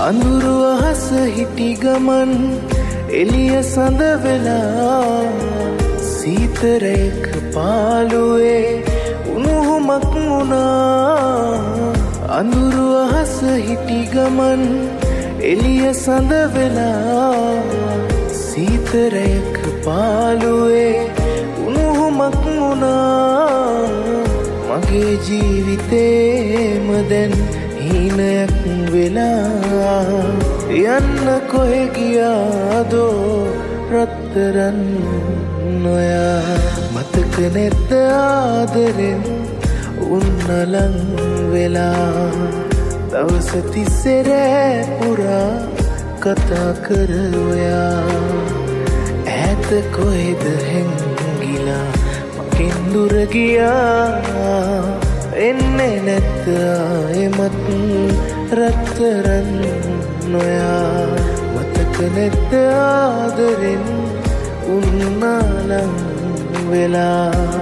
අඳුරු අහස හිටි ගමන් එළිය සඳ වෙලා සීතරයක පාළුවේ උණුහුමක් වුණා. අඳුරු අහස හිටි ගමන් එළිය සඳ වෙලා සීතරයක පාළුවේ උණුහුමක් වුණා. මගේ ජීවිතේම දැන් හීනයක් වෙලා යන්න කොහෙ ගියාදෝ රත්තරන් නොයා. මතක නැද්ද ආදරෙන් උන්නලං වෙලා දවස තිස්සේ රෑ පුරා කතා කර ඔයා. ඈත කොහෙද හැංගිලා මගෙන් දුර ගියා. එන්නේ නැත්ත ආයෙමත් රත්තරන් නොයා. මතක නැත්ත ආදරෙන් උන්නාලං වෙලා.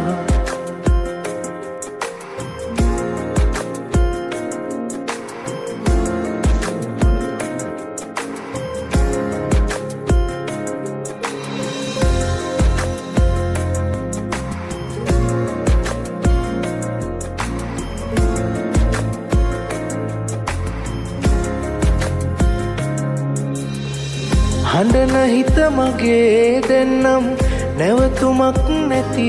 හඬන හිත මගේ දෙන්නම් නැවතුමක් නැති.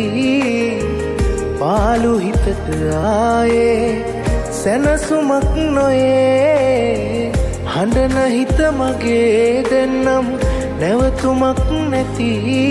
පාළු හිතට ආයේ සැනසුමක් නොයේ. හඬන හිත මගේ දෙන්නම් නැවතුමක් නැති.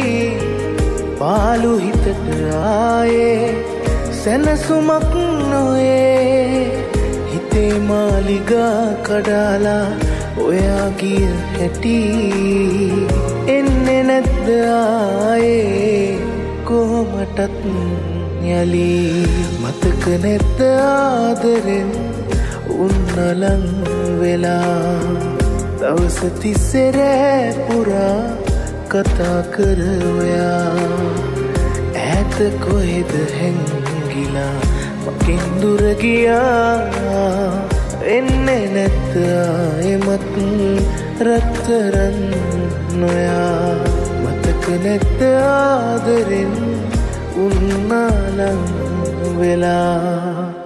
පාළු හිතට ආයේ සැනසුමක් නොයේ. හිතේ මාලිගා කඩාලා ඔයා ගිය හැටි එන්නේ නැද්ද ආයේ කොහොමටත් යලි. මතක නැද්ද ආදරෙන් උන්නලං වෙලා දවස තිස්සේ රෑ පුරා කතා කර ඔයා. ඈත කොහෙද හැංගිලා මගෙන් දුර ගියා. එන්නේ නැත්ත ආයෙමත් රත්තරන් නොයා. මතක නැත්ත ආදරෙන් උන්නාලං වෙලා.